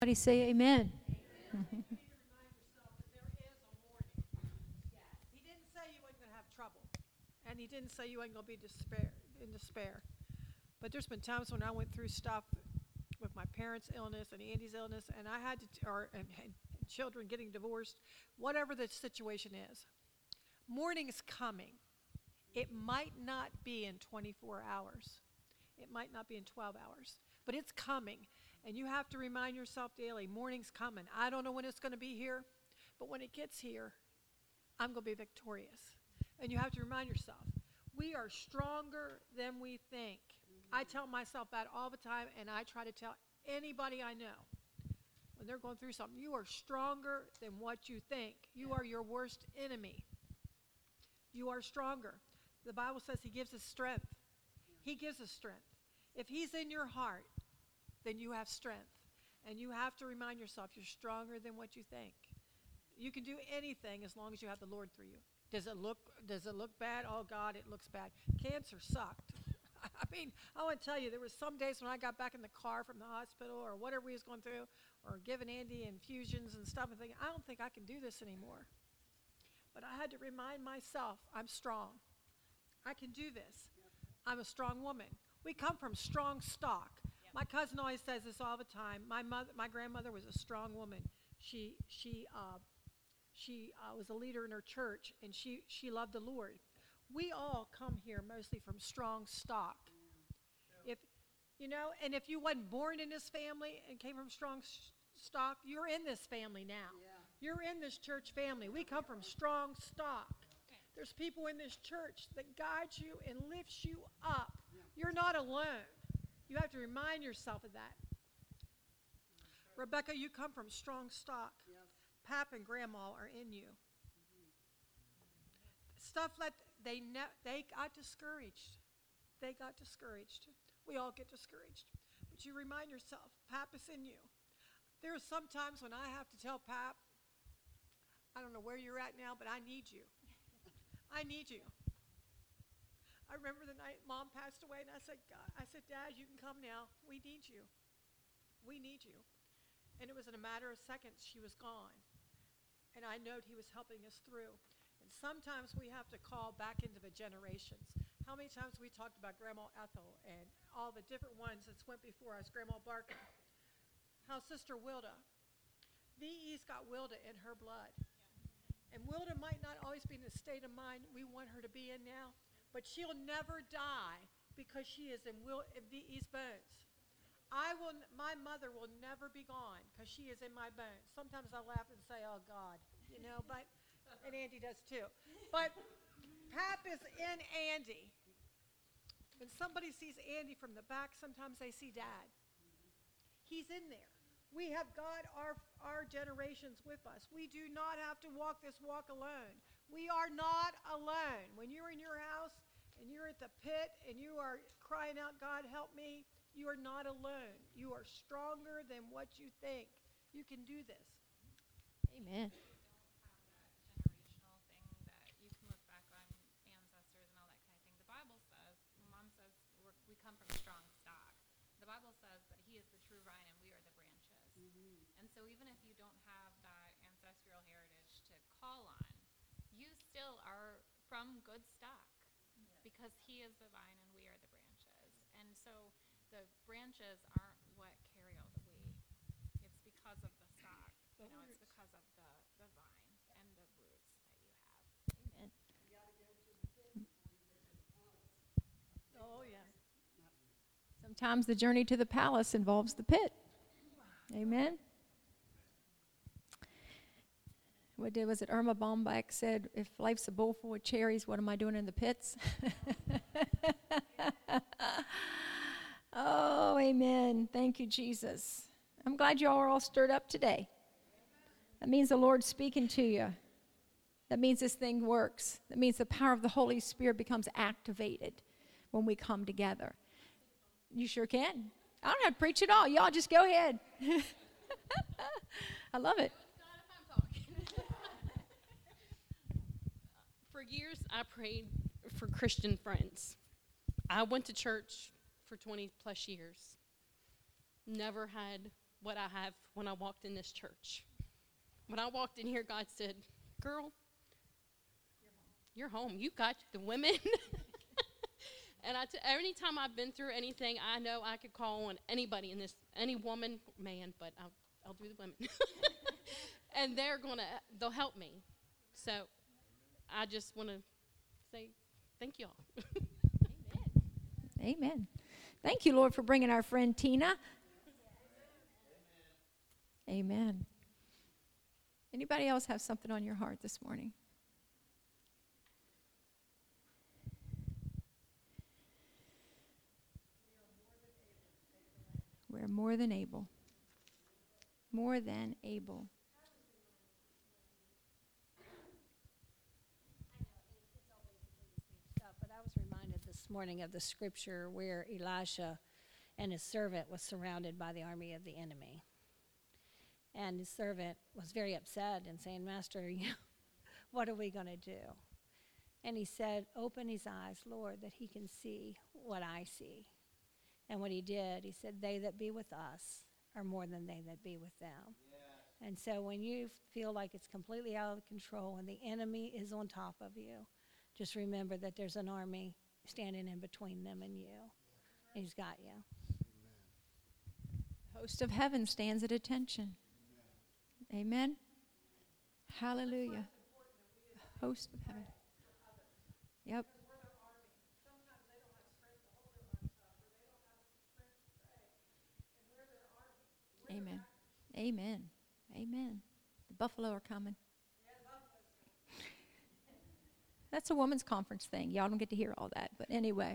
Somebody say amen. He didn't say you weren't going to have trouble, and he didn't say you weren't going to be in despair. But there's been times when I went through stuff with my parents' illness and Andy's illness, and I had to, and children getting divorced, whatever the situation is. Morning is coming. It might not be in 24 hours. It might not be in 12 hours, but it's coming. And you have to remind yourself daily, morning's coming. I don't know when it's going to be here, but when it gets here, I'm going to be victorious. And you have to remind yourself, we are stronger than we think. I tell myself that all the time, and I try to tell anybody I know when they're going through something, you are stronger than what you think. You are your worst enemy. You are stronger. The Bible says he gives us strength. He gives us strength. If he's in your heart, then you have strength. And you have to remind yourself you're stronger than what you think. You can do anything as long as you have the Lord through you. Does it look bad? Oh, God, it looks bad. Cancer sucked. I mean, I want to tell you, there was some days when I got back in the car from the hospital or whatever we was going through or giving Andy infusions and stuff and thinking, I don't think I can do this anymore. But I had to remind myself, I'm strong. I can do this. I'm a strong woman. We come from strong stock. Yep. My cousin always says this all the time. My grandmother was a strong woman. She was a leader in her church, and she loved the Lord. We all come here mostly from strong stock. And if you wasn't born in this family and came from strong stock, you're in this family now. Yeah. You're in this church family. We come from strong stock. There's people in this church that guide you and lifts you up. You're not alone. You have to remind yourself of that. Rebecca, you come from strong stock. Yes. Pap and Grandma are in you. Stuff like they got discouraged. They got discouraged. We all get discouraged. But you remind yourself, Pap is in you. There are some times when I have to tell Pap, I don't know where you're at now, but I need you. I need you. I remember the night Mom passed away, and I said, Dad, you can come now. We need you. We need you. And it was in a matter of seconds she was gone. And I know he was helping us through. And sometimes we have to call back into the generations. How many times we talked about Grandma Ethel and all the different ones that went before us, Grandma Barker. How Sister Wilda, VE's got Wilda in her blood. And Wilda might not always be in the state of mind we want her to be in now, but she'll never die because she is in VE's bones. My mother will never be gone because she is in my bones. Sometimes I laugh and say, oh, God, and Andy does too. But Pap is in Andy. When somebody sees Andy from the back, sometimes they see Dad. He's in there. We have God, our generations with us. We do not have to walk this walk alone. We are not alone. When you're in your house and you're at the pit and you are crying out, God, help me, you are not alone. You are stronger than what you think. You can do this. Amen. So even if you don't have that ancestral heritage to call on, you still are from good stock because he is the vine and we are the branches. And so the branches aren't what carry all the weight. It's because of the stock. It's because of the vine and the roots that you have. Amen. You got to go to the pit before you get to the palace. Oh, yeah. Sometimes the journey to the palace involves the pit. Amen. Was it Irma Bombeck said, if life's a bowl full of cherries, what am I doing in the pits? Oh, amen. Thank you, Jesus. I'm glad you all are all stirred up today. That means the Lord's speaking to you. That means this thing works. That means the power of the Holy Spirit becomes activated when we come together. You sure can. I don't have to preach at all. Y'all just go ahead. I love it. For years, I prayed for Christian friends. I went to church for 20 plus years. Never had what I have when I walked in this church. When I walked in here, God said, girl, you're home. You got the women. And any time I've been through anything, I know I could call on anybody in this, any woman, man, but I'll do the women. And they'll help me. So I just want to say thank you all. Amen. Amen. Thank you, Lord, for bringing our friend Tina. Amen. Anybody else have something on your heart this morning? We're more than able. More than able. But I was reminded this morning of the scripture where Elisha and his servant was surrounded by the army of the enemy. And his servant was very upset and saying, Master, what are we going to do? And he said, open his eyes, Lord, that he can see what I see. And what he did, he said, they that be with us are more than they that be with them. Yeah. And so when you feel like it's completely out of control and the enemy is on top of you, just remember that there's an army standing in between them and you. And he's got you. The host of heaven stands at attention. Amen. Hallelujah. The host of heaven. Yep. Amen. Amen. Amen. The buffalo are coming. That's a women's conference thing. Y'all don't get to hear all that. But anyway.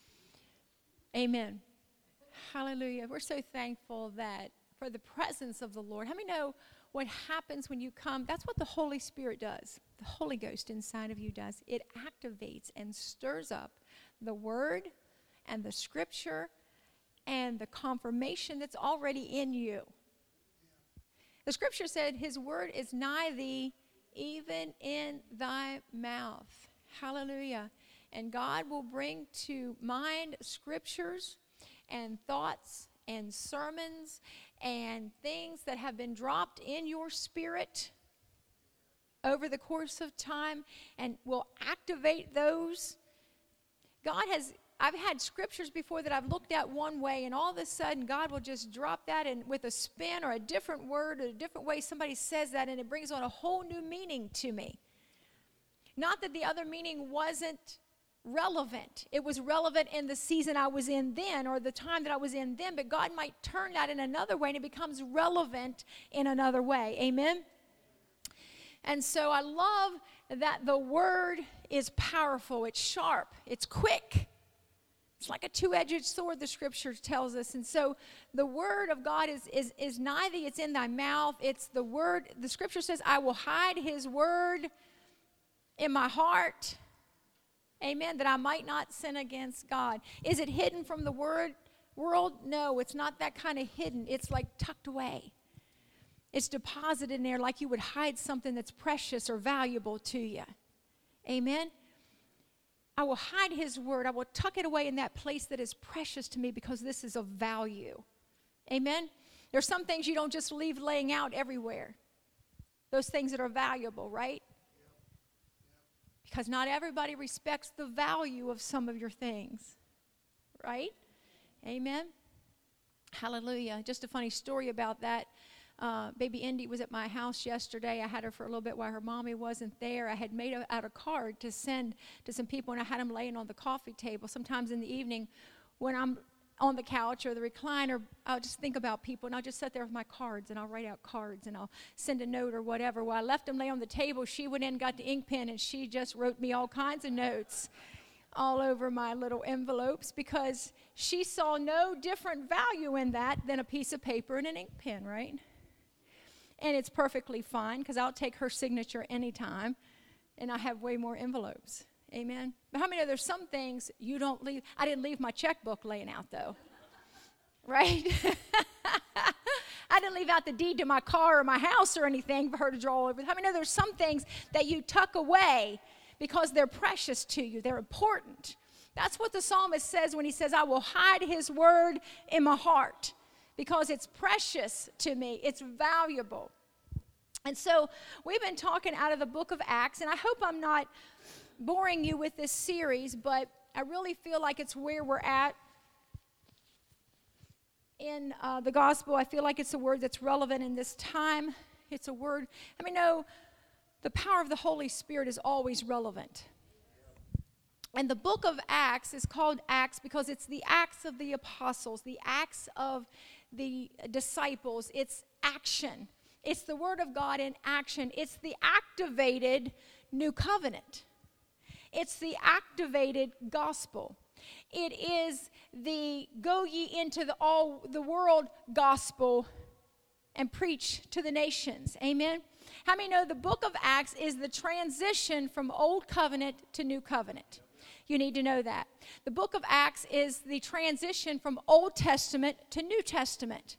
Amen. Hallelujah. We're so thankful that for the presence of the Lord. How many know what happens when you come? That's what the Holy Spirit does. The Holy Ghost inside of you does. It activates and stirs up the Word and the Scripture and the confirmation that's already in you. The Scripture said, His Word is nigh thee, even in thy mouth. Hallelujah. And God will bring to mind scriptures and thoughts and sermons and things that have been dropped in your spirit over the course of time and will activate those. I've had scriptures before that I've looked at one way, and all of a sudden God will just drop that in with a spin or a different word or a different way somebody says that, and it brings on a whole new meaning to me. Not that the other meaning wasn't relevant. It was relevant in the season I was in then or the time that I was in then, but God might turn that in another way and it becomes relevant in another way. Amen? And so I love that the Word is powerful. It's sharp. It's quick. It's like a two-edged sword, the Scripture tells us. And so the Word of God is nigh thee. It's in thy mouth. It's the Word. The Scripture says, I will hide His Word in my heart. Amen. That I might not sin against God. Is it hidden from the world? No, it's not that kind of hidden. It's like tucked away. It's deposited in there like you would hide something that's precious or valuable to you. Amen. I will hide His Word. I will tuck it away in that place that is precious to me because this is of value. Amen. There's some things you don't just leave laying out everywhere. Those things that are valuable, right? Because not everybody respects the value of some of your things, right? Amen. Hallelujah. Just a funny story about that. Baby Indy was at my house yesterday. I had her for a little bit while her mommy wasn't there. I had made out a card to send to some people, and I had them laying on the coffee table. Sometimes in the evening when I'm on the couch or the recliner, I'll just think about people, and I'll just sit there with my cards, and I'll write out cards, and I'll send a note or whatever. Well, I left them lay on the table. She went in, got the ink pen, and she just wrote me all kinds of notes all over my little envelopes because she saw no different value in that than a piece of paper and an ink pen, right? And it's perfectly fine because I'll take her signature anytime, and I have way more envelopes. Amen. But how many know there's some things you don't leave? I didn't leave my checkbook laying out, though. Right? I didn't leave out the deed to my car or my house or anything for her to draw over. How many know there's some things that you tuck away because they're precious to you? They're important. That's what the psalmist says when he says, I will hide His Word in my heart. because it's precious to me. It's valuable. And so we've been talking out of the book of Acts, and I hope I'm not boring you with this series, but I really feel like it's where we're at in the gospel. I feel like it's a word that's relevant in this time. It's a word, I mean, no, the power of the Holy Spirit is always relevant. And the book of Acts is called Acts because it's the Acts of the apostles, the Acts of the disciples. It's action. It's the word of God in action. It's the activated new covenant. It's the activated gospel. It is the go ye into all the world gospel and preach to the nations. Amen? How many know the book of Acts is the transition from old covenant to new covenant? You need to know that. The book of Acts is the transition from Old Testament to New Testament.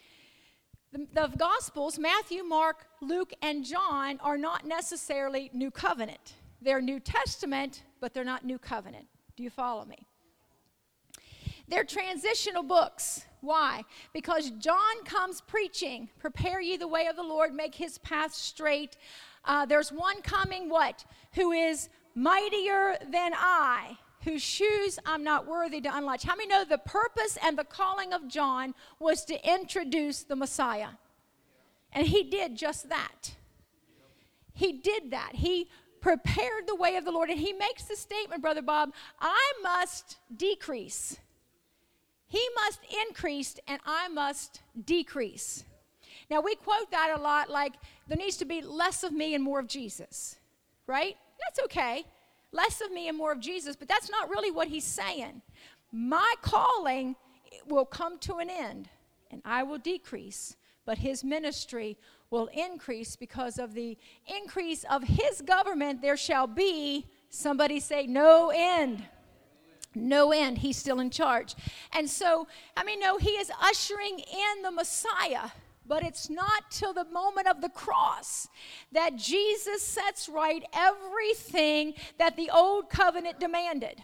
The Gospels, Matthew, Mark, Luke, and John, are not necessarily New Covenant. They're New Testament, but they're not New Covenant. Do you follow me? They're transitional books. Why? Because John comes preaching, prepare ye the way of the Lord, make his path straight. There's one coming, what? Who is mightier than I, whose shoes I'm not worthy to unlatch. How many know the purpose and the calling of John was to introduce the Messiah? And he did just that. He did that. He prepared the way of the Lord. And he makes the statement, Brother Bob, I must decrease. He must increase and I must decrease. Now we quote that a lot, like there needs to be less of me and more of Jesus, right? That's okay. Less of me and more of Jesus, but that's not really what he's saying. My calling will come to an end, and I will decrease, but his ministry will increase because of the increase of his government. There shall be, somebody say, no end. No end. He's still in charge. And so, I mean, no, he is ushering in the Messiah. But it's not till the moment of the cross that Jesus sets right everything that the old covenant demanded.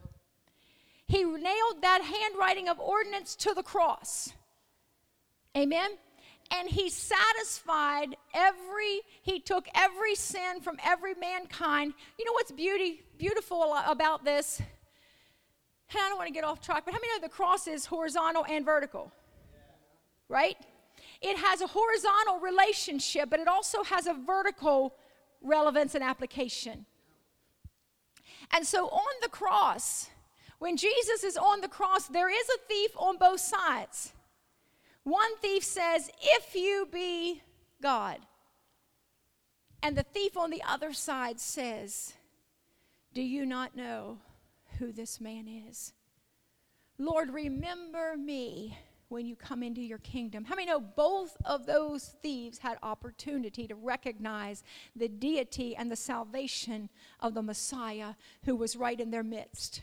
He nailed that handwriting of ordinance to the cross. Amen? And he satisfied he took every sin from every mankind. You know what's beautiful about this? And I don't want to get off track, but how many know the cross is horizontal and vertical? Right? It has a horizontal relationship, but it also has a vertical relevance and application. And so on the cross, when Jesus is on the cross, there is a thief on both sides. One thief says, if you be God. And the thief on the other side says, do you not know who this man is? Lord, remember me when you come into your kingdom. How many know both of those thieves had opportunity to recognize the deity and the salvation of the Messiah who was right in their midst?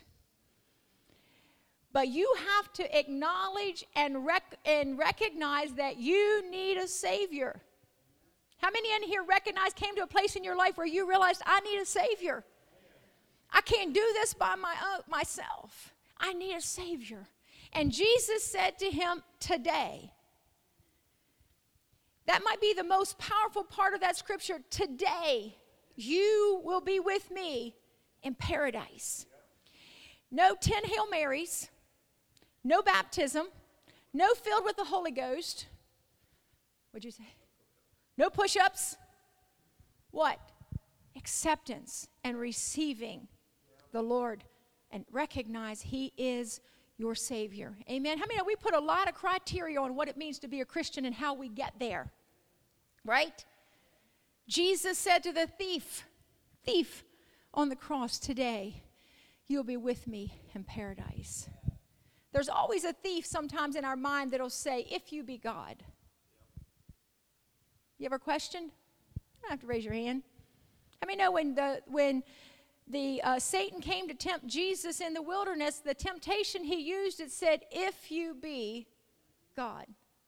But you have to acknowledge and recognize that you need a Savior. How many in here came to a place in your life where you realized, I need a Savior? I can't do this by myself. I need a Savior. And Jesus said to him, today. That might be the most powerful part of that scripture. Today, you will be with me in paradise. No 10 Hail Marys, no baptism, no filled with the Holy Ghost. What'd you say? No push-ups. What? Acceptance and receiving the Lord and recognize he is your Savior. Amen. How many know we put a lot of criteria on what it means to be a Christian and how we get there? Right? Jesus said to the thief on the cross, today, you'll be with me in paradise. There's always a thief sometimes in our mind that'll say, if you be God. You ever a question? You don't have to raise your hand. How many know when Satan came to tempt Jesus in the wilderness, the temptation he used, it said, if you be God,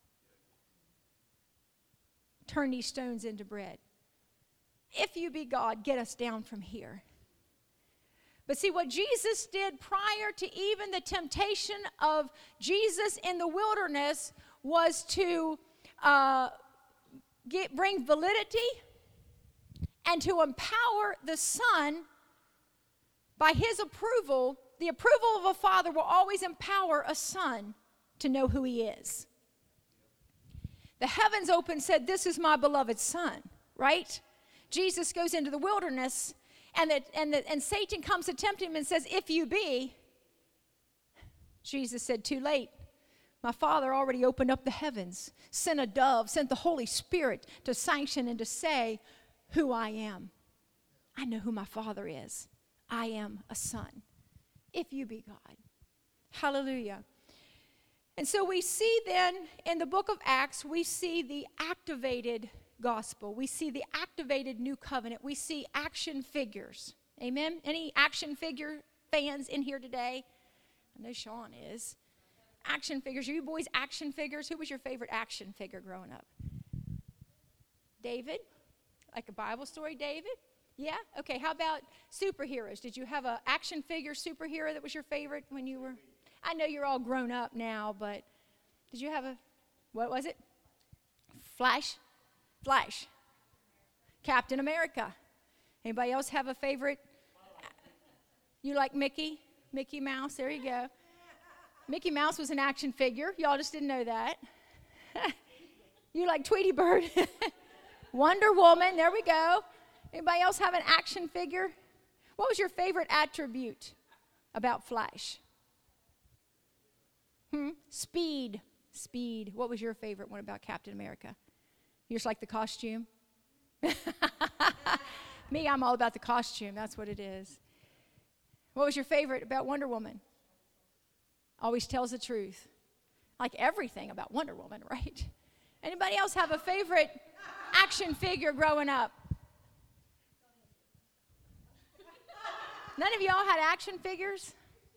turn these stones into bread. If you be God, get us down from here. But see, what Jesus did prior to even the temptation of Jesus in the wilderness was to bring validity and to empower the Son by his approval. The approval of a father will always empower a son to know who he is. The heavens opened, said, "This is my beloved Son," right? Jesus goes into the wilderness, and Satan comes to tempt him and says, "If you be," Jesus said, "Too late. My Father already opened up the heavens, sent a dove, sent the Holy Spirit to sanction and to say who I am. I know who my Father is. I am a son. If you be God." Hallelujah. And so we see then in the book of Acts, we see the activated gospel. We see the activated new covenant. We see action figures. Amen? Any action figure fans in here today? I know Sean is. Action figures. Are you boys action figures? Who was your favorite action figure growing up? David? Like a Bible story, David? Yeah? Okay, how about superheroes? Did you have an action figure superhero that was your favorite when you were? I know you're all grown up now, but did you have what was it? Flash? Captain America. Anybody else have a favorite? You like Mickey? Mickey Mouse, there you go. Mickey Mouse was an action figure. Y'all just didn't know that. You like Tweety Bird? Wonder Woman, there we go. Anybody else have an action figure? What was your favorite attribute about Flash? Speed. What was your favorite one about Captain America? You just like the costume? Me, I'm all about the costume. That's what it is. What was your favorite about Wonder Woman? Always tells the truth. Like everything about Wonder Woman, right? Anybody else have a favorite action figure growing up? None of y'all had action figures?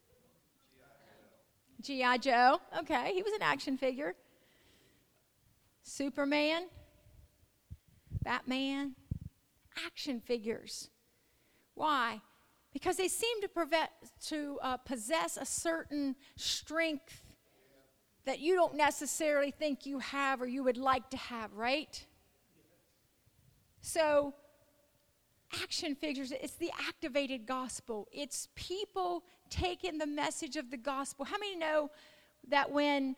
G.I. Joe. Okay, he was an action figure. Superman. Batman. Action figures. Why? Because they seem to possess a certain strength that you don't necessarily think you have or you would like to have, right? So, action figures, it's the activated gospel. It's people taking the message of the gospel. How many know that when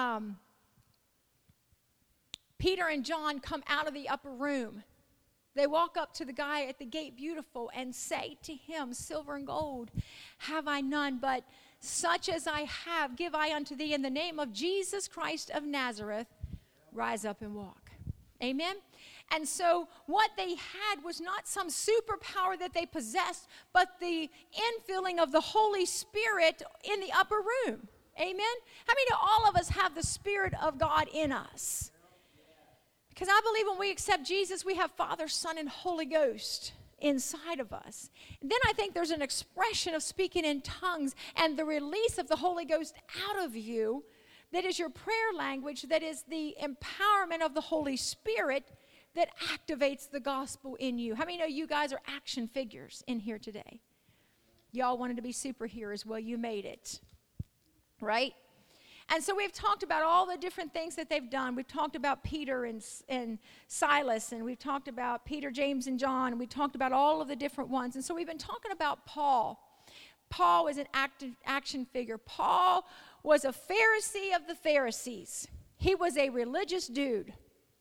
Peter and John come out of the upper room, they walk up to the guy at the gate, Beautiful, and say to him, "Silver and gold have I none, but such as I have give I unto thee. In the name of Jesus Christ of Nazareth, rise up and walk." Amen? And so what they had was not some superpower that they possessed, but the infilling of the Holy Spirit in the upper room. Amen? How many know all of us have the Spirit of God in us? Because I believe when we accept Jesus, we have Father, Son, and Holy Ghost inside of us. And then I think there's an expression of speaking in tongues and the release of the Holy Ghost out of you that is your prayer language, that is the empowerment of the Holy Spirit that activates the gospel in you. How many know you guys are action figures in here today? Y'all wanted to be superheroes. Well, you made it, right? And so we've talked about all the different things that they've done. We've talked about Peter and Silas, and we've talked about Peter, James, and John, and we talked about all of the different ones. And so we've been talking about Paul. Paul was an action figure. Paul was a Pharisee of the Pharisees. He was a religious dude.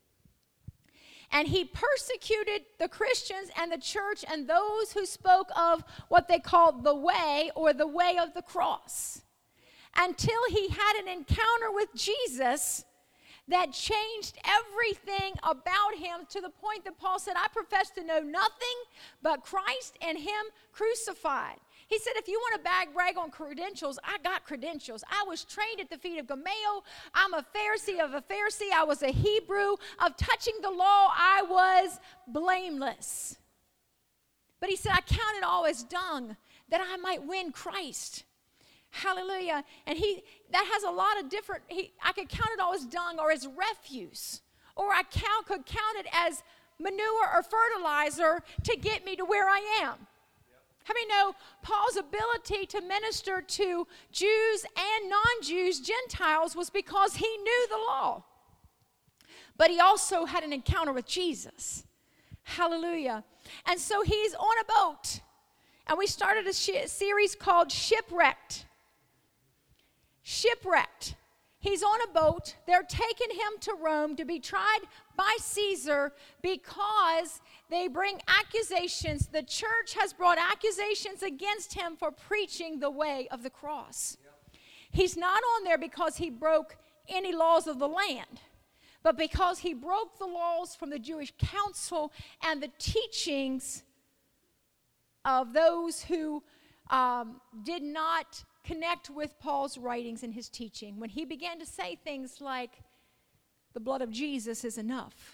And he persecuted the Christians and the church and those who spoke of what they called the way, or the way of the cross, until he had an encounter with Jesus that changed everything about him, to the point that Paul said, "I profess to know nothing but Christ and him crucified." He said, if you want to brag on credentials, I got credentials. I was trained at the feet of Gamaliel. I'm a Pharisee of a Pharisee. I was a Hebrew. Of touching the law, I was blameless. But he said, I count it all as dung that I might win Christ. Hallelujah. And that has a lot of different, I could count it all as dung or as refuse. Or I could count it as manure or fertilizer to get me to where I am. How many know Paul's ability to minister to Jews and non-Jews, Gentiles, was because he knew the law? But he also had an encounter with Jesus. Hallelujah. And so he's on a boat. And we started a series called Shipwrecked. Shipwrecked. He's on a boat. They're taking him to Rome to be tried by Caesar because they bring accusations. The church has brought accusations against him for preaching the way of the cross. He's not on there because he broke any laws of the land, but because he broke the laws from the Jewish council and the teachings of those who did not connect with Paul's writings and his teaching. When he began to say things like, the blood of Jesus is enough.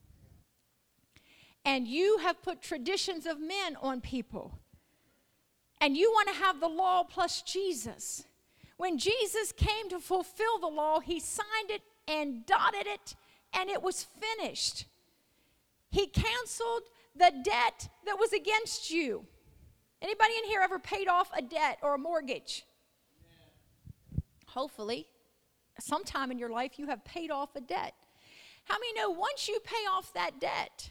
And you have put traditions of men on people. And you want to have the law plus Jesus. When Jesus came to fulfill the law, he signed it and dotted it, and it was finished. He canceled the debt that was against you. Anybody in here ever paid off a debt or a mortgage? Hopefully, sometime in your life you have paid off a debt. How many know once you pay off that debt,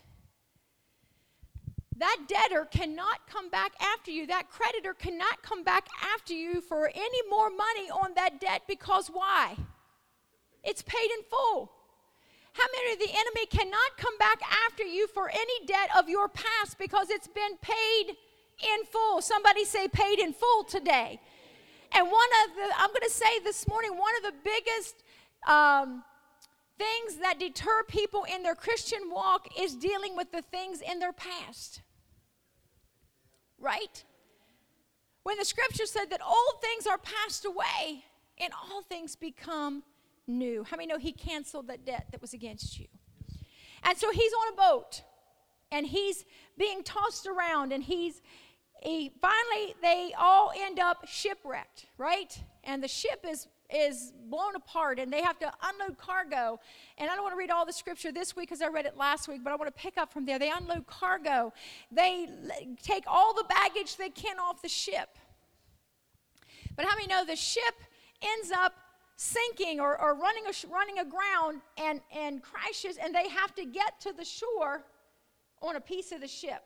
that debtor cannot come back after you. That creditor cannot come back after you for any more money on that debt because why? It's paid in full. How many of the enemy cannot come back after you for any debt of your past because it's been paid in full? Somebody say paid in full today. And I'm going to say this morning, one of the biggest things that deter people in their Christian walk is dealing with the things in their past. Right? When the scripture said that old things are passed away and all things become new. How many know he canceled that debt that was against you? And so he's on a boat and he's being tossed around and finally they all end up shipwrecked, right? And the ship is blown apart and they have to unload cargo. And I don't want to read all the scripture this week because I read it last week, but I want to pick up from there. They unload cargo. They take all the baggage they can off the ship. But how many know the ship ends up sinking or running aground and crashes, and they have to get to the shore on a piece of the ship?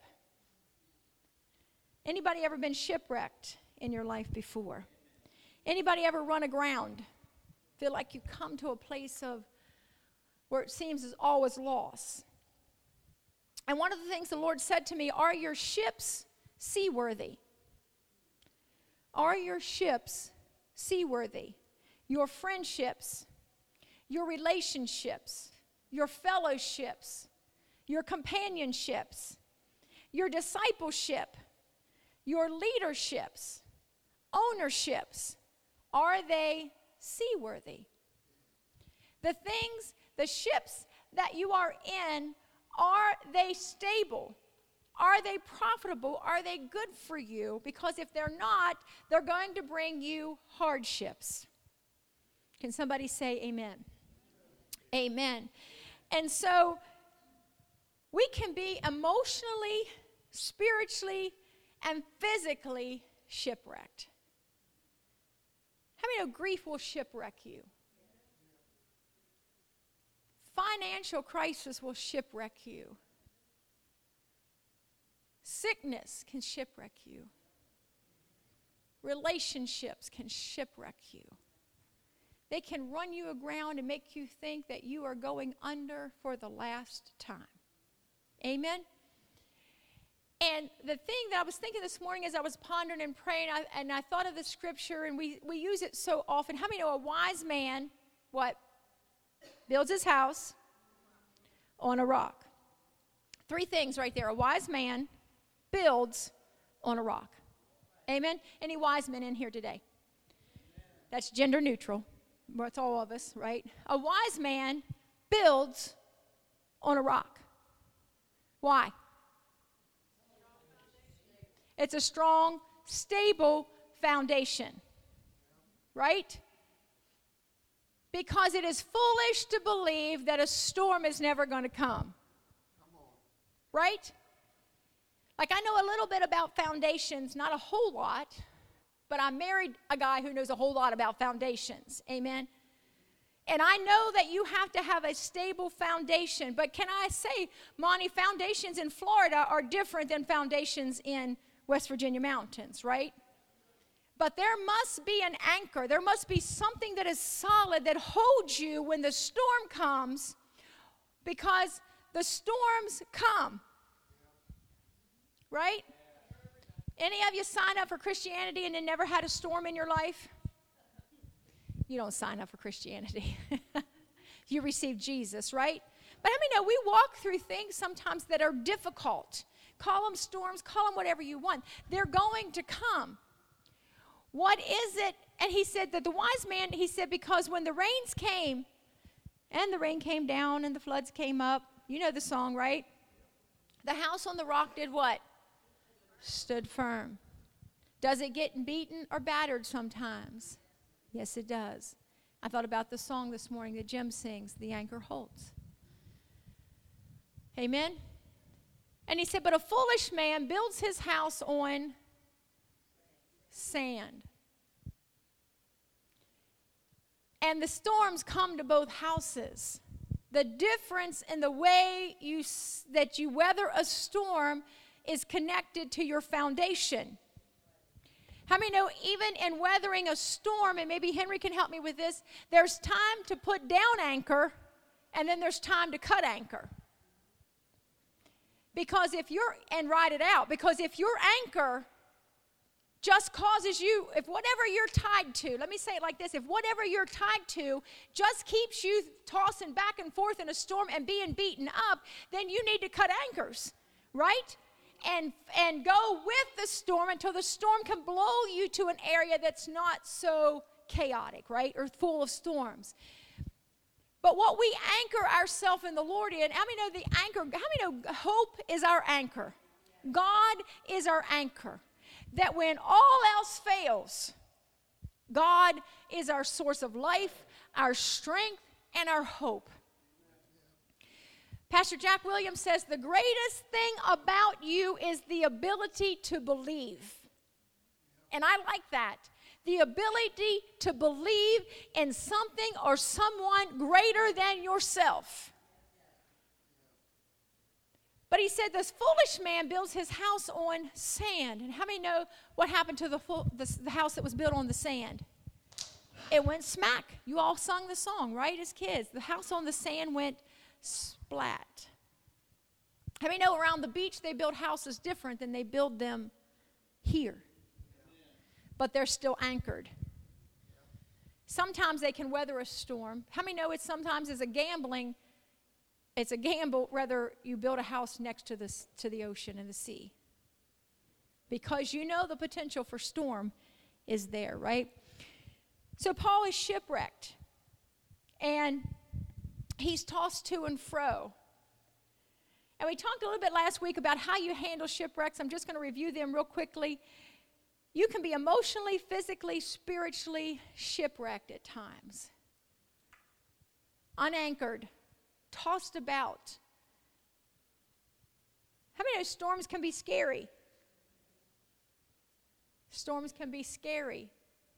Anybody ever been shipwrecked in your life before? Anybody ever run aground? Feel like you come to a place of where it seems is always loss. And one of the things the Lord said to me, are your ships seaworthy? Are your ships seaworthy? Your friendships, your relationships, your fellowships, your companionships, your discipleship, your leaderships, ownerships, are they seaworthy? The things, the ships that you are in, are they stable? Are they profitable? Are they good for you? Because if they're not, they're going to bring you hardships. Can somebody say amen? Amen. And so we can be emotionally, spiritually, and physically shipwrecked. How many know grief will shipwreck you? Financial crisis will shipwreck you. Sickness can shipwreck you. Relationships can shipwreck you. They can run you aground and make you think that you are going under for the last time. Amen? And the thing that I was thinking this morning as I was pondering and praying, and I thought of the scripture, and we use it so often. How many know a wise man, what? Builds his house on a rock. 3 things right there. A wise man builds on a rock. Amen? Any wise men in here today? That's gender neutral. It's all of us, right? A wise man builds on a rock. Why? It's a strong, stable foundation, right? Because it is foolish to believe that a storm is never going to come, right? Like, I know a little bit about foundations, not a whole lot, but I married a guy who knows a whole lot about foundations. Amen? And I know that you have to have a stable foundation. But can I say, Monty, foundations in Florida are different than foundations in West Virginia mountains, right? But there must be an anchor. There must be something that is solid that holds you when the storm comes, because the storms come. Right? Any of you sign up for Christianity and then never had a storm in your life? You don't sign up for Christianity. You receive Jesus, right? But I mean, no, we walk through things sometimes that are difficult. Call them storms, call them whatever you want. They're going to come. What is it? And he said that the wise man, he said, because when the rains came, and the rain came down and the floods came up, you know the song, right? The house on the rock did what? Stood firm. Does it get beaten or battered sometimes? Yes, it does. I thought about the song this morning that Jim sings, The Anchor Holds. Amen? And he said, but a foolish man builds his house on sand. And the storms come to both houses. The difference in the way that you weather a storm is connected to your foundation. How many know even in weathering a storm, and maybe Henry can help me with this, there's time to put down anchor, and then there's time to cut anchor. Because if ride it out, because if your anchor just causes you, if whatever you're tied to, let me say it like this, if whatever you're tied to just keeps you tossing back and forth in a storm and being beaten up, then you need to cut anchors, right? And go with the storm until the storm can blow you to an area that's not so chaotic, right, or full of storms. But what we anchor ourselves in the Lord in, how many know the anchor, how many know hope is our anchor? God is our anchor. That when all else fails, God is our source of life, our strength, and our hope. Pastor Jack Williams says, the greatest thing about you is the ability to believe. And I like that. The ability to believe in something or someone greater than yourself. But he said this foolish man builds his house on sand. And how many know what happened to the house that was built on the sand? It went smack. You all sung the song, right, as kids. The house on the sand went splat. How many know around the beach they build houses different than they build them here? But they're still anchored. Sometimes they can weather a storm. How many know sometimes it's a gamble whether you build a house next to the ocean and the sea. Because you know the potential for storm is there, right? So Paul is shipwrecked. And he's tossed to and fro. And we talked a little bit last week about how you handle shipwrecks. I'm just going to review them real quickly. You can be emotionally, physically, spiritually shipwrecked at times. Unanchored. Tossed about. How many know storms can be scary? Storms can be scary.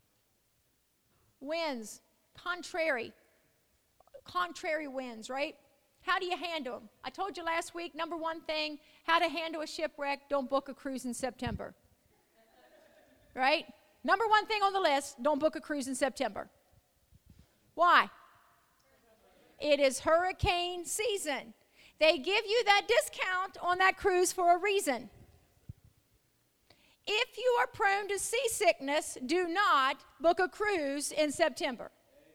Winds, contrary winds, right? How do you handle them? I told you last week, number one thing, how to handle a shipwreck, don't book a cruise in September. Right? Number one thing on the list, don't book a cruise in September. Why? It is hurricane season. They give you that discount on that cruise for a reason. If you are prone to seasickness, do not book a cruise in September.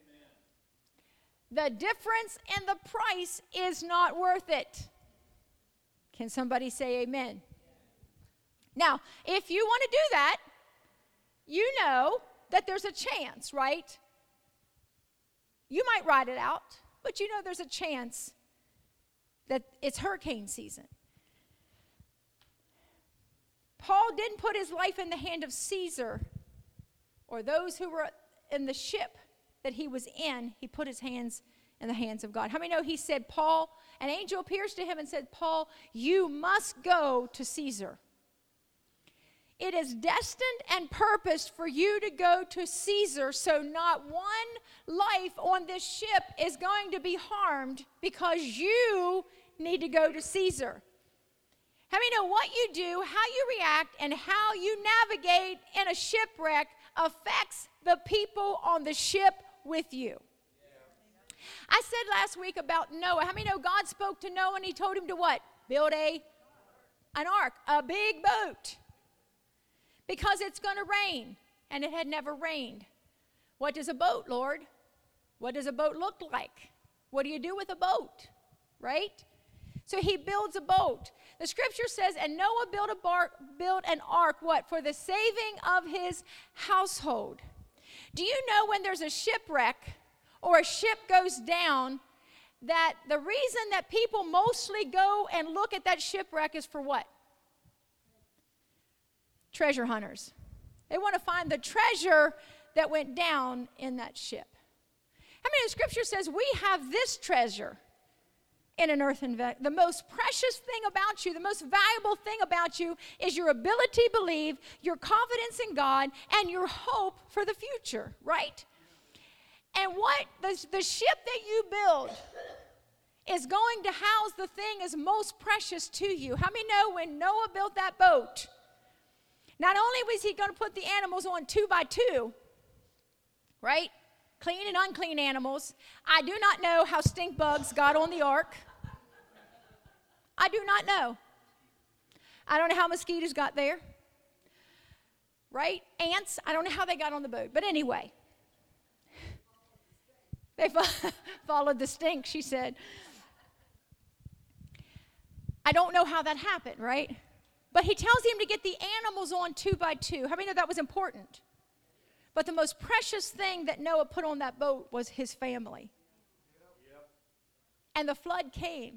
The difference in the price is not worth it. Can somebody say amen? Now, if you want to do that, you know that there's a chance, right? You might ride it out, but you know there's a chance that it's hurricane season. Paul didn't put his life in the hand of Caesar or those who were in the ship that he was in. He put his hands in the hands of God. How many know he said, Paul, an angel appears to him and said, Paul, you must go to Caesar. It is destined and purposed for you to go to Caesar, so not one life on this ship is going to be harmed because you need to go to Caesar. How many know what you do, how you react, and how you navigate in a shipwreck affects the people on the ship with you? I said last week about Noah. How many know God spoke to Noah and he told him to what? Build an ark, a big boat. Because it's going to rain, and it had never rained. What does a boat, Lord? What does a boat look like? What do you do with a boat, right? So he builds a boat. The scripture says, and Noah built an ark, what? For the saving of his household. Do you know when there's a shipwreck or a ship goes down, that the reason that people mostly go and look at that shipwreck is for what? Treasure hunters. They want to find the treasure that went down in that ship. I mean, the scripture says we have this treasure in an earthen vessel. The most precious thing about you, the most valuable thing about you is your ability to believe, your confidence in God, and your hope for the future, right? And what the ship that you build is going to house the thing is most precious to you. How many know when Noah built that boat, not only was he going to put the animals on 2 by 2, right? Clean and unclean animals. I do not know how stink bugs got on the ark. I do not know. I don't know how mosquitoes got there. Right? Ants, I don't know how they got on the boat. But anyway, they followed the stink, she said. I don't know how that happened, right? But he tells him to get the animals on 2 by 2. How many know that was important? But the most precious thing that Noah put on that boat was his family. Yep. And the flood came.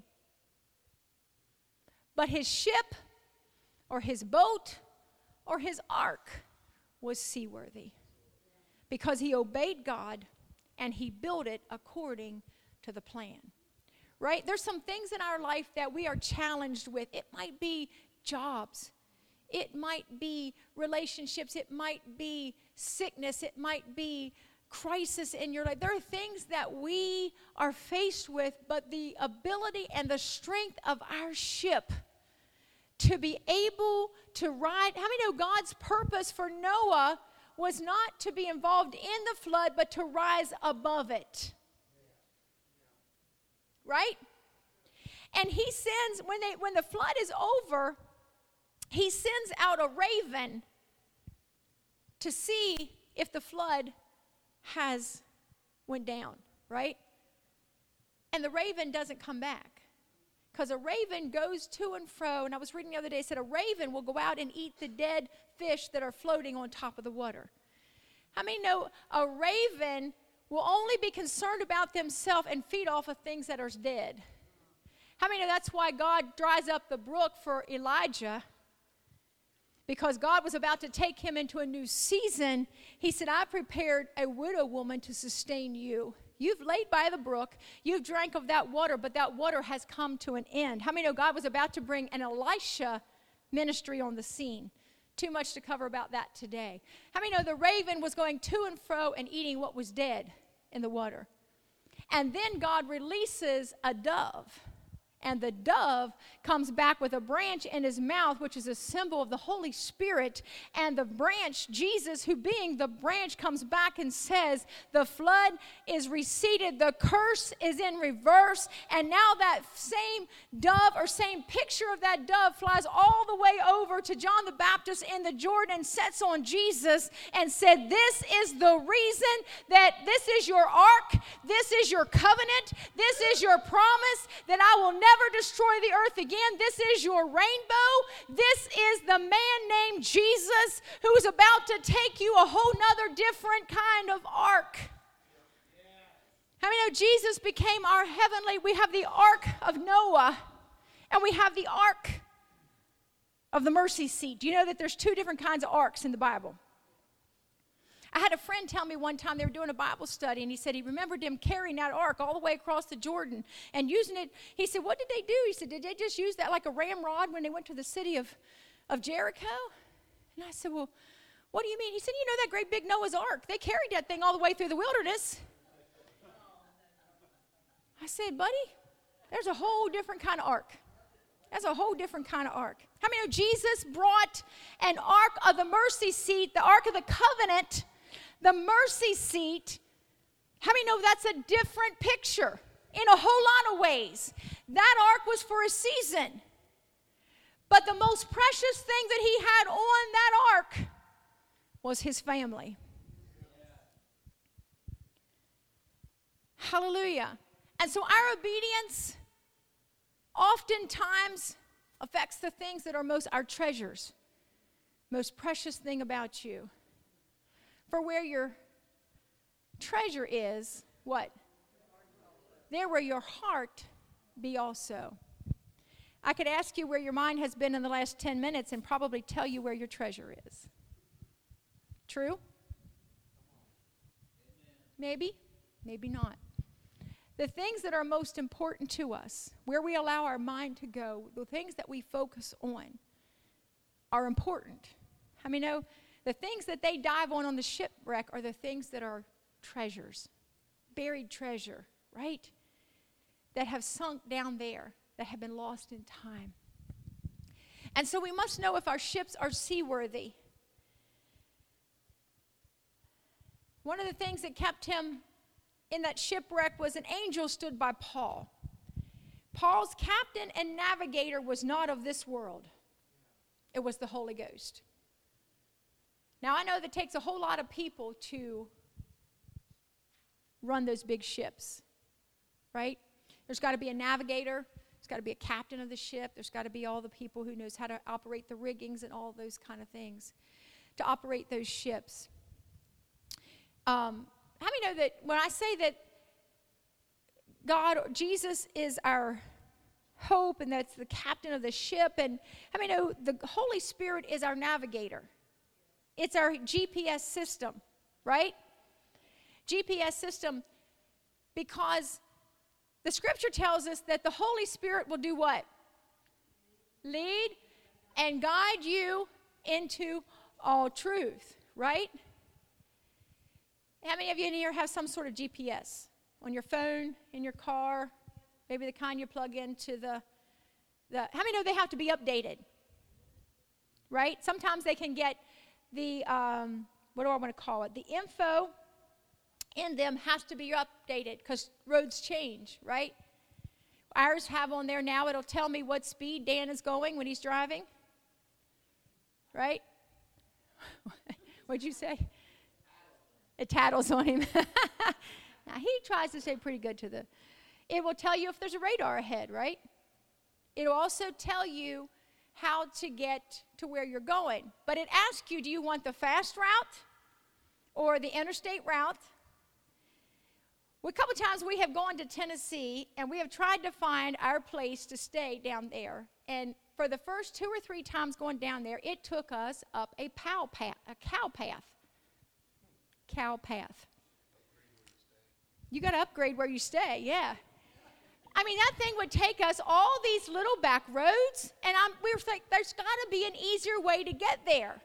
But his ship or his boat or his ark was seaworthy because he obeyed God and he built it according to the plan. Right? There's some things in our life that we are challenged with. It might be jobs. It might be relationships. It might be sickness. It might be crisis in your life. There are things that we are faced with, but the ability and the strength of our ship to be able to ride. How many know God's purpose for Noah was not to be involved in the flood, but to rise above it? Right? And he sends, when the flood is over, he sends out a raven to see if the flood has went down, right? And the raven doesn't come back. Because a raven goes to and fro, and I was reading the other day, it said a raven will go out and eat the dead fish that are floating on top of the water. How many know a raven will only be concerned about themselves and feed off of things that are dead? How many know that's why God dries up the brook for Elijah? Because God was about to take him into a new season. He said, I prepared a widow woman to sustain you. You've laid by the brook. You've drank of that water, but that water has come to an end. How many know God was about to bring an Elisha ministry on the scene? Too much to cover about that today. How many know the raven was going to and fro and eating what was dead in the water? And then God releases a dove. And the dove comes back with a branch in his mouth, which is a symbol of the Holy Spirit. And the branch, Jesus, who being the branch, comes back and says, the flood is receded, the curse is in reverse. And now that same dove or same picture of that dove flies all the way over to John the Baptist in the Jordan, sets on Jesus and said, this is the reason that this is your ark, this is your covenant, this is your promise that I will never destroy the earth again. This is your rainbow. This is the man named Jesus who is about to take you a whole nother different kind of ark. How many know Jesus became our heavenly? We have the ark of Noah and we have the ark of the mercy seat. Do you know that there's 2 different kinds of arks in the Bible? I had a friend tell me one time they were doing a Bible study, and he said he remembered them carrying that ark all the way across the Jordan and using it. He said, what did they do? He said, did they just use that like a ramrod when they went to the city of Jericho? And I said, well, what do you mean? He said, you know that great big Noah's Ark? They carried that thing all the way through the wilderness. I said, buddy, there's a whole different kind of ark. That's a whole different kind of ark. How many know Jesus brought an ark of the mercy seat, the ark of the covenant, the mercy seat? How many know that's a different picture in a whole lot of ways? That ark was for a season. But the most precious thing that he had on that ark was his family. Hallelujah. And so our obedience oftentimes affects the things that are most our treasures, most precious thing about you. For where your treasure is, what? There where your heart be also. I could ask you where your mind has been in the last 10 minutes and probably tell you where your treasure is. True? Maybe, maybe not. The things that are most important to us, where we allow our mind to go, the things that we focus on are important. I mean, no, the things that they dive on the shipwreck are the things that are treasures, buried treasure, right? That have sunk down there, that have been lost in time. And so we must know if our ships are seaworthy. One of the things that kept him in that shipwreck was an angel stood by Paul. Paul's captain and navigator was not of this world. It was the Holy Ghost. Now I know that takes a whole lot of people to run those big ships, right? There's got to be a navigator. There's got to be a captain of the ship. There's got to be all the people who knows how to operate the riggings and all those kind of things to operate those ships. How many know that when I say that God, Jesus is our hope and that's the captain of the ship, and how many know the Holy Spirit is our navigator? It's our GPS system, right? GPS system, because the scripture tells us that the Holy Spirit will do what? Lead and guide you into all truth, right? How many of you in here have some sort of GPS on your phone, in your car, maybe the kind you plug into the how many know they have to be updated, right? Sometimes they can get the, what do I want to call it? The info in them has to be updated because roads change, right? Ours have on there now, it'll tell me what speed Dan is going when he's driving, right? What'd you say? It tattles on him. Now, he tries to stay pretty good to the... It will tell you if there's a radar ahead, right? It'll also tell you how to get to where you're going. But it asks you, do you want the fast route or the interstate route? Well, a couple times we have gone to Tennessee, and we have tried to find our place to stay down there. And for the first 2 or 3 times going down there, it took us up a cow path. Cow path. You got to upgrade where you stay, yeah. I mean, that thing would take us all these little back roads, and we were thinking, there's got to be an easier way to get there,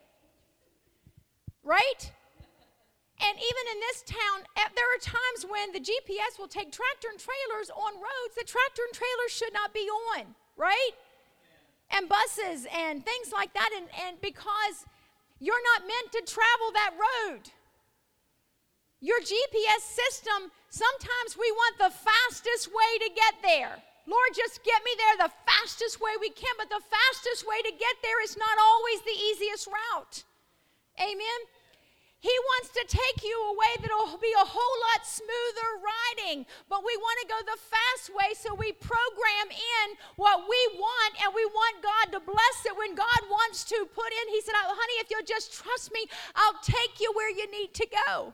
right? And even in this town, there are times when the GPS will take tractor and trailers on roads that tractor and trailers should not be on, right? And buses and things like that, and because you're not meant to travel that road. Your GPS system, sometimes we want the fastest way to get there. Lord, just get me there the fastest way we can, but the fastest way to get there is not always the easiest route. Amen? He wants to take you a way that will be a whole lot smoother riding, but we want to go the fast way, so we program in what we want, and we want God to bless it when God wants to put in. He said, oh, honey, if you'll just trust me, I'll take you where you need to go.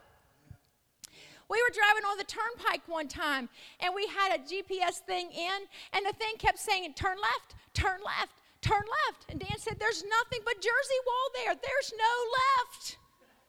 We were driving on the turnpike one time, and we had a GPS thing in, and the thing kept saying, turn left, turn left, turn left. And Dan said, there's nothing but Jersey wall there. There's no left.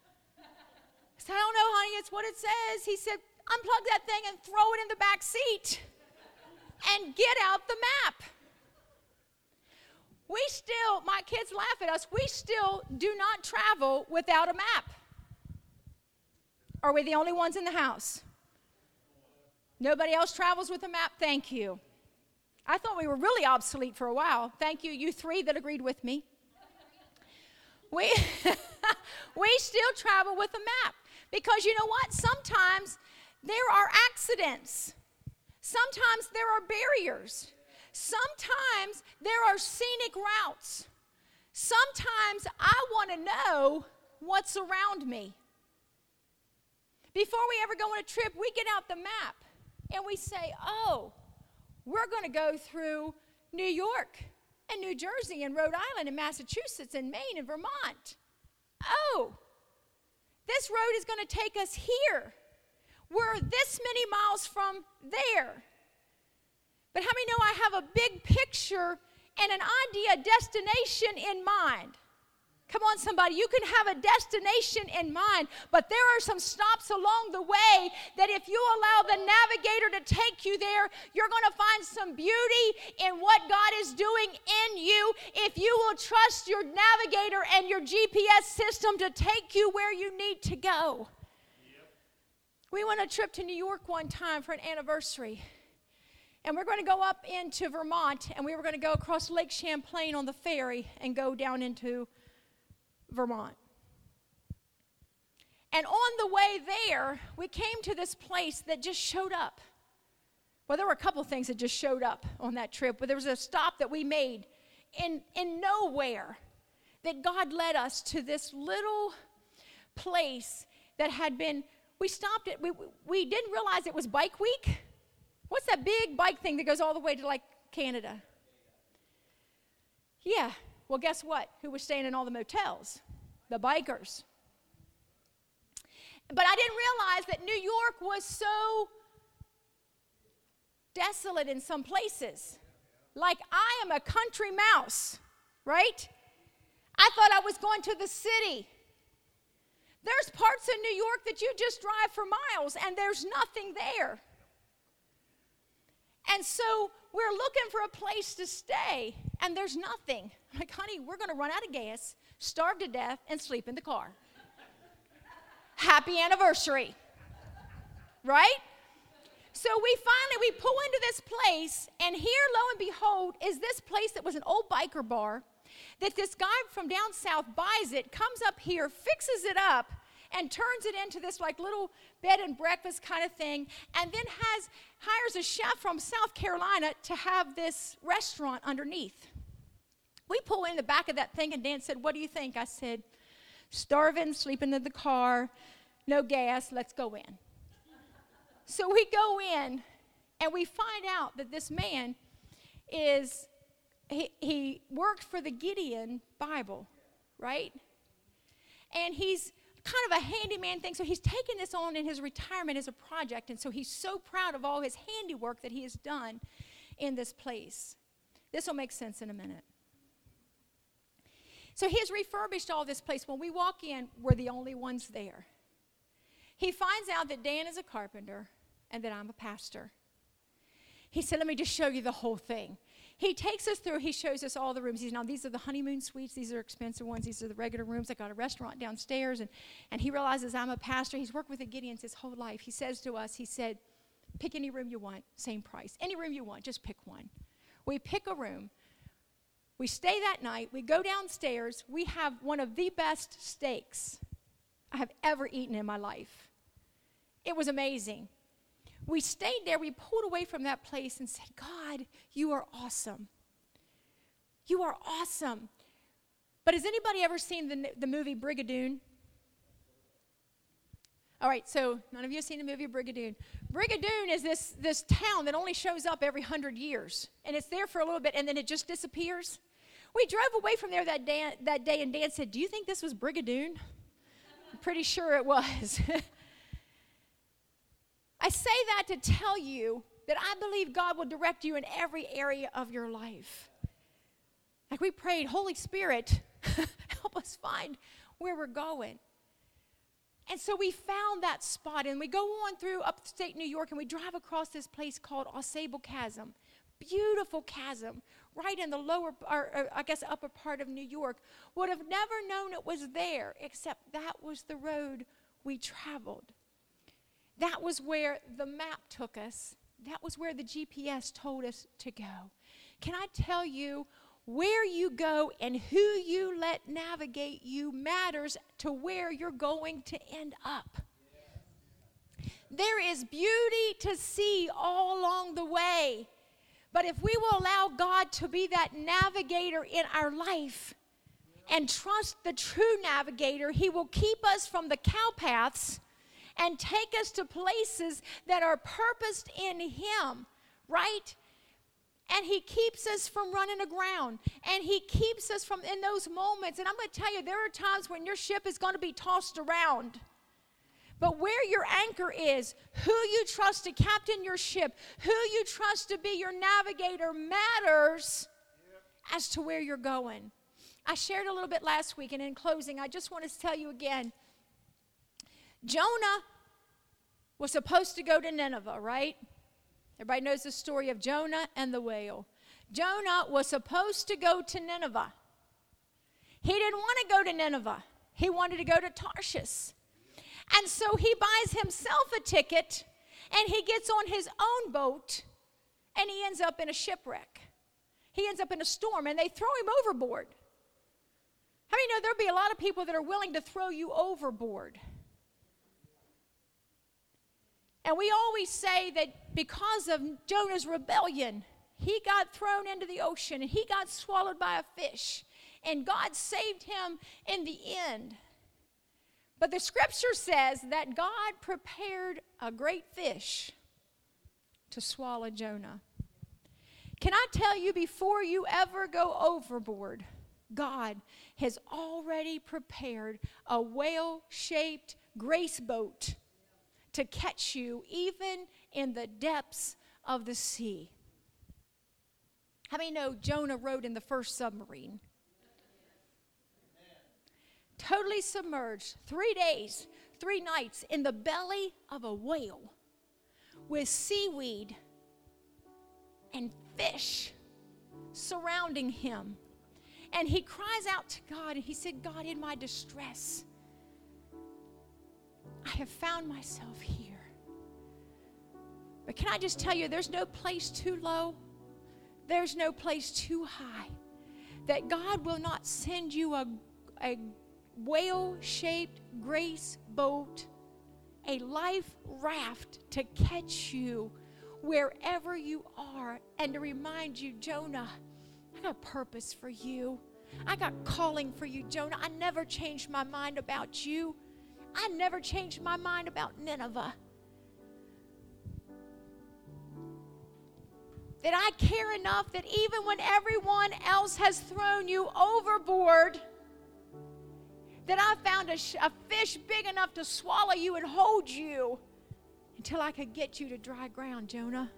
I said, I don't know, honey, it's what it says. He said, unplug that thing and throw it in the back seat and get out the map. We still, my kids laugh at us, we still do not travel without a map. Are we the only ones in the house? Nobody else travels with a map? Thank you. I thought we were really obsolete for a while. Thank you, you three that agreed with me. We still travel with a map. Because you know what? Sometimes there are accidents. Sometimes there are barriers. Sometimes there are scenic routes. Sometimes I want to know what's around me. Before we ever go on a trip, we get out the map and we say, oh, we're going to go through New York and New Jersey and Rhode Island and Massachusetts and Maine and Vermont. Oh, this road is going to take us here. We're this many miles from there. But how many know I have a big picture and an idea, destination in mind? Come on, somebody, you can have a destination in mind, but there are some stops along the way that if you allow the navigator to take you there, you're going to find some beauty in what God is doing in you if you will trust your navigator and your GPS system to take you where you need to go. Yep. We went on a trip to New York one time for an anniversary. And we're going to go up into Vermont, and we were going to go across Lake Champlain on the ferry and go down into Vermont. And on the way there, we came to this place that just showed up. Well, there were a couple things that just showed up on that trip, but there was a stop that we made in nowhere that God led us to this little place that had been, we stopped it, we didn't realize it was Bike Week. What's that big bike thing that goes all the way to like Canada? Yeah. Well, guess what? Who was staying in all the motels? The bikers. But I didn't realize that New York was so desolate in some places. Like I am a country mouse, right? I thought I was going to the city. There's parts of New York that you just drive for miles and there's nothing there. And so we're looking for a place to stay, and there's nothing. I'm like, honey, we're going to run out of gas, starve to death, and sleep in the car. Happy anniversary. Right? So we pull into this place, and here, lo and behold, is this place that was an old biker bar, that this guy from down south buys it, comes up here, fixes it up, and turns it into this like little bed and breakfast kind of thing, and then hires a chef from South Carolina to have this restaurant underneath. We pull in the back of that thing, and Dan said, what do you think? I said, starving, sleeping in the car, no gas, let's go in. So we go in, and we find out that this man he worked for the Gideon Bible, right? And he's kind of a handyman thing, so he's taken this on in his retirement as a project, and so he's so proud of all his handiwork that he has done in this place. This will make sense in a minute. So he has refurbished all this place. When we walk in, we're the only ones there. He finds out that Dan is a carpenter and that I'm a pastor. He said, let me just show you the whole thing. He takes us through, he shows us all the rooms. Now, these are the honeymoon suites. These are expensive ones. These are the regular rooms. I got a restaurant downstairs. And he realizes I'm a pastor. He's worked with the Gideons his whole life. He says to us, he said, pick any room you want, same price. Any room you want, just pick one. We pick a room. We stay that night. We go downstairs. We have one of the best steaks I have ever eaten in my life. It was amazing. We stayed there. We pulled away from that place and said, God, you are awesome. You are awesome. But has anybody ever seen the movie Brigadoon? All right, so none of you have seen the movie Brigadoon. Brigadoon is this town that only shows up every 100 years. And it's there for a little bit, and then it just disappears. We drove away from there that day, and Dan said, do you think this was Brigadoon? I'm pretty sure it was. I say that to tell you that I believe God will direct you in every area of your life. Like we prayed, Holy Spirit, help us find where we're going. And so we found that spot, and we go on through upstate New York, and we drive across this place called Au Sable Chasm. Beautiful chasm right in the lower, or I guess upper part of New York, would have never known it was there, except that was the road we traveled. That was where the map took us. That was where the GPS told us to go. Can I tell you, where you go and who you let navigate you matters to where you're going to end up. There is beauty to see all along the way. But if we will allow God to be that navigator in our life and trust the true navigator, he will keep us from the cow paths and take us to places that are purposed in him, right? And he keeps us from running aground. And he keeps us from in those moments. And I'm going to tell you, there are times when your ship is going to be tossed around. But where your anchor is, who you trust to captain your ship, who you trust to be your navigator matters as to where you're going. I shared a little bit last week, and in closing, I just want to tell you again. Jonah was supposed to go to Nineveh, right? Everybody knows the story of Jonah and the whale. Jonah was supposed to go to Nineveh. He didn't want to go to Nineveh. He wanted to go to Tarshish. And so he buys himself a ticket, and he gets on his own boat, and he ends up in a shipwreck. He ends up in a storm, and they throw him overboard. How many know there'll be a lot of people that are willing to throw you overboard? And we always say that because of Jonah's rebellion, he got thrown into the ocean, and he got swallowed by a fish, and God saved him in the end. But the scripture says that God prepared a great fish to swallow Jonah. Can I tell you, before you ever go overboard, God has already prepared a whale-shaped grace boat to catch you even in the depths of the sea. How many know Jonah rode in the first submarine? Totally submerged, 3 days, 3 nights in the belly of a whale with seaweed and fish surrounding him. And he cries out to God, and he said, God, in my distress, I have found myself here. But can I just tell you, there's no place too low. There's no place too high. That God will not send you a whale-shaped grace boat, a life raft to catch you wherever you are and to remind you, Jonah, I got purpose for you. I got calling for you, Jonah. I never changed my mind about you. I never changed my mind about Nineveh. That I care enough that even when everyone else has thrown you overboard, that I found a fish big enough to swallow you and hold you until I could get you to dry ground, Jonah.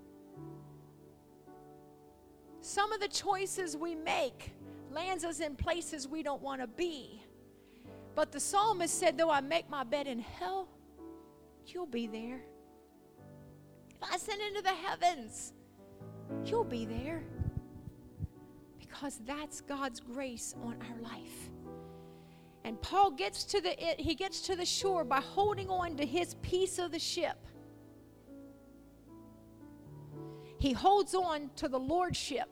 Some of the choices we make lands us in places we don't want to be. But the psalmist said, though I make my bed in hell, you'll be there. If I ascend into the heavens, you'll be there. Because that's God's grace on our life. And Paul gets to the shore by holding on to his piece of the ship. He holds on to the lordship.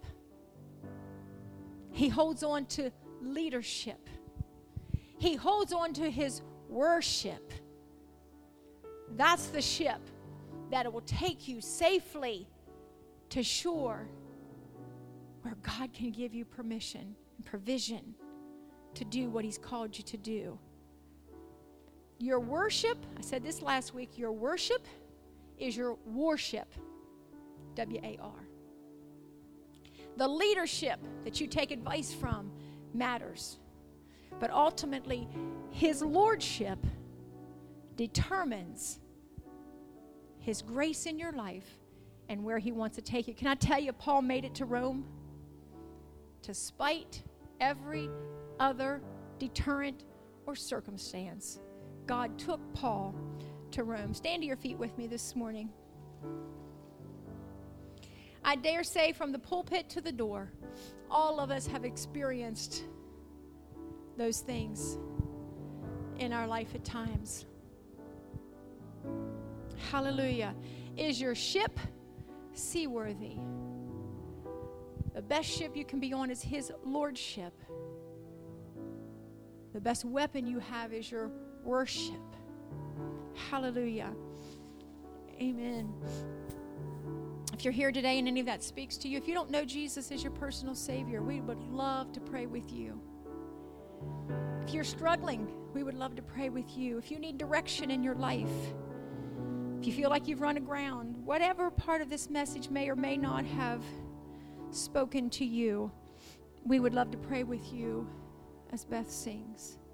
He holds on to leadership. He holds on to his worship. That's the ship that will take you safely to shore where God can give you permission and provision to do what he's called you to do. Your worship, I said this last week, your worship is your worship. W-A-R. The leadership that you take advice from matters. But ultimately, his lordship determines his grace in your life and where he wants to take you. Can I tell you, Paul made it to Rome despite every other deterrent or circumstance. God took Paul to Rome. Stand to your feet with me this morning. I dare say from the pulpit to the door, all of us have experienced those things in our life at times. Hallelujah. Is your ship seaworthy? The best ship you can be on is His Lordship. The best weapon you have is your worship. Hallelujah. Amen. If you're here today and any of that speaks to you, if you don't know Jesus as your personal Savior, we would love to pray with you. If you're struggling, we would love to pray with you. If you need direction in your life, if you feel like you've run aground, whatever part of this message may or may not have spoken to you, we would love to pray with you as Beth sings.